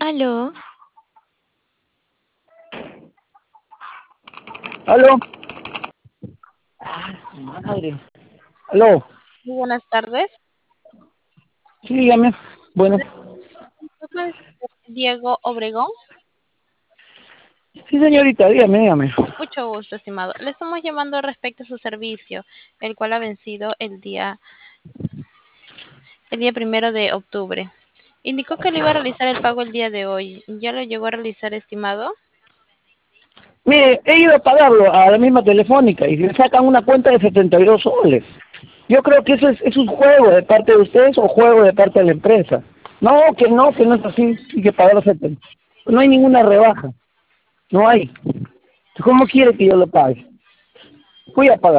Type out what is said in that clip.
Aló, ¿Aló? Ah, su madre. ¿Aló? Muy buenas tardes. Sí, dígame. Bueno, Yo soy Diego Obregón. sí, señorita, dígame. Mucho gusto, estimado. Le estamos llamando respecto a su servicio, el cual ha vencido el día 1 de octubre. Indicó que le iba a realizar el pago el día de hoy. ¿Ya lo llegó a realizar, estimado? Mire, he ido a pagarlo a la misma telefónica y le sacan una cuenta de 72 soles. Yo creo que eso es un juego de parte de ustedes o juego de parte de la empresa. No es así, hay que pagar los 70. No hay ninguna rebaja, no hay. ¿Cómo quiere que yo lo pague? Voy a pagar.